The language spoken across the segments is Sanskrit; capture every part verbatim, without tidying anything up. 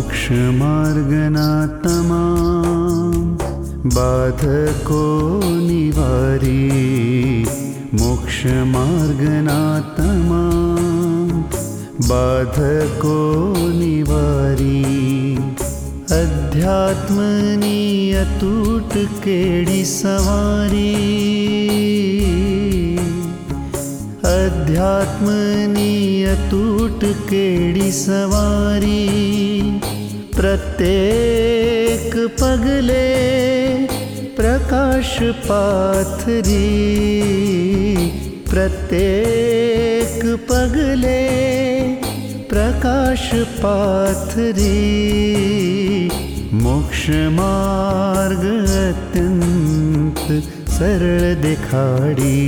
मोक्षमार्गना तमाम बाधको निवारी। मोक्षमार्गना तमाम बाधको निवारी। अध्यात्मनी अतूट केड़ी सवारी। अध्यात्मनी अतूट केड़ी सवारी। प्रत्येक पगले प्रकाश पाथरी। प्रत्येक पगले प्रकाश पाथरी। मोक्ष मार्ग अत्यंत सरल दिखाड़ी।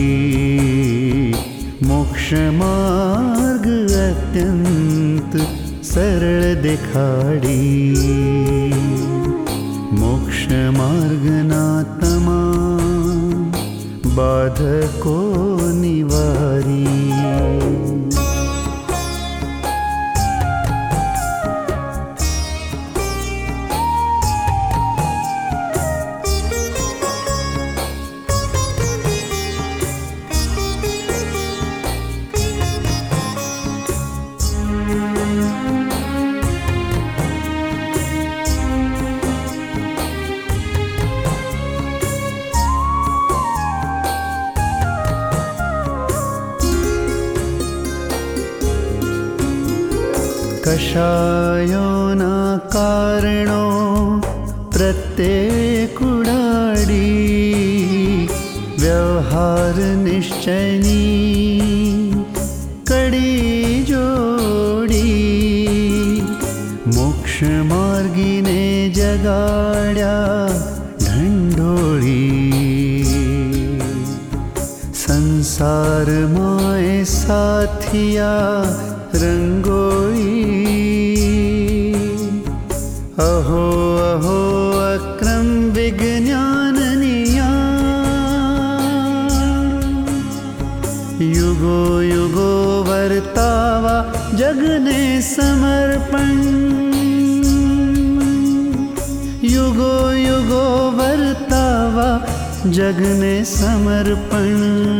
मोक्ष मार्ग अत्यंत सरल दिखाड़ी। मोक्ष मार्ग ना तमाम बाधको निवारी। कषायोना कारणो प्रत्येक उडाडी। व्यवहार निश्चयनी कड़ी जोड़ी। मोक्ष मार्गीने जगाड्या ढंढोळी। संसार माय साथिया रंगोळी। अहो अहो अक्रम विज्ञाननिया। युगो युगो वर्तावा जगने समर्पण। युगो युगो वर्तावा जगने समर्पण।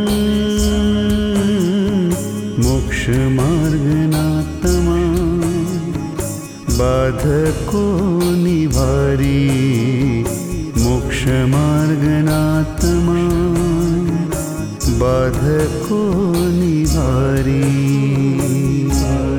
मोक्ष मार्ग ना तमाम बाधको निवारी। मोक्ष मार्ग ना तमाम बाधको निवारी।